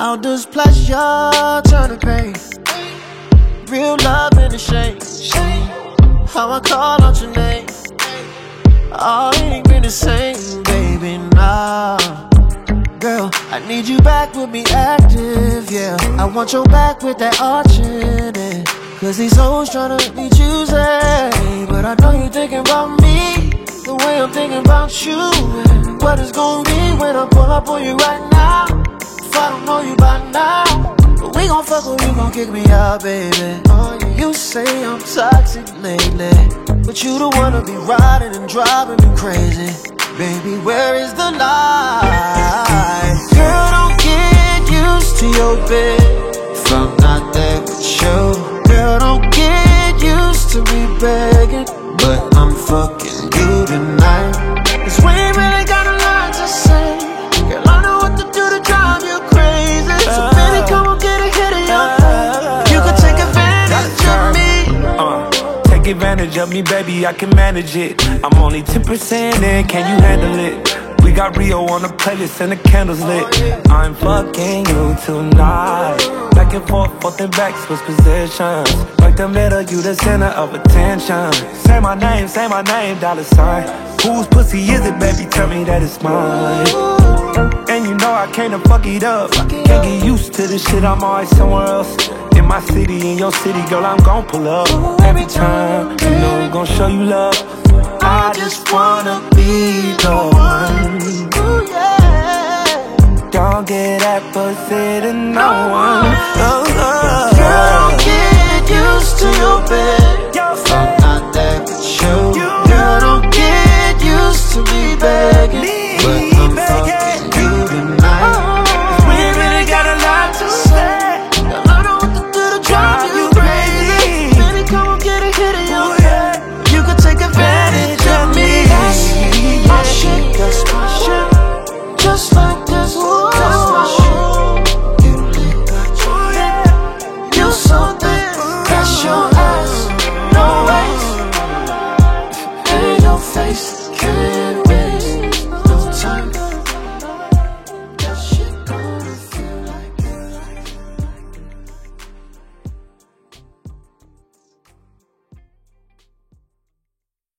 How does pleasure turn to pain? Real love in the shade. How I call out your name. Oh, it ain't been the same, baby, nah. Girl, I need you back with me active, yeah. I want your back with that arching, yeah. Cause these hoes tryna be choosy, but I know you thinking about me the way I'm thinking about you. What it's gonna be when I pull up on you right now? If I don't know you by now, but we gon' fuck or you gon' kick me out, baby. Oh, yeah. You say I'm toxic lately, but you the one to be riding and driving me crazy. Baby, where is the lie? Girl, don't get used to your bed if I'm not there with you. Girl, don't get used to me begging, but I'm fucking you tonight. Cause we ain't really got a lot to say. Girl, I know what to do to drive you crazy. So baby, come on, get a hit of your thing. You can take advantage of me. Take advantage of me, baby, I can manage it. I'm only 10% in, can you handle it? We got Rio on the playlist and the candles lit. I'm fucking you tonight. Back and forth and back, switch positions. Right the middle, you the center of attention. Say my name, dollar sign. Whose pussy is it, baby? Tell me that it's mine. And you know I came to fuck it up. Can't get used to this shit, I'm always somewhere else. In my city, in your city, girl, I'm gon' pull up. Every time, you know I'm gon' show you love. I just wanna be the one. Don't get that pussy to no one.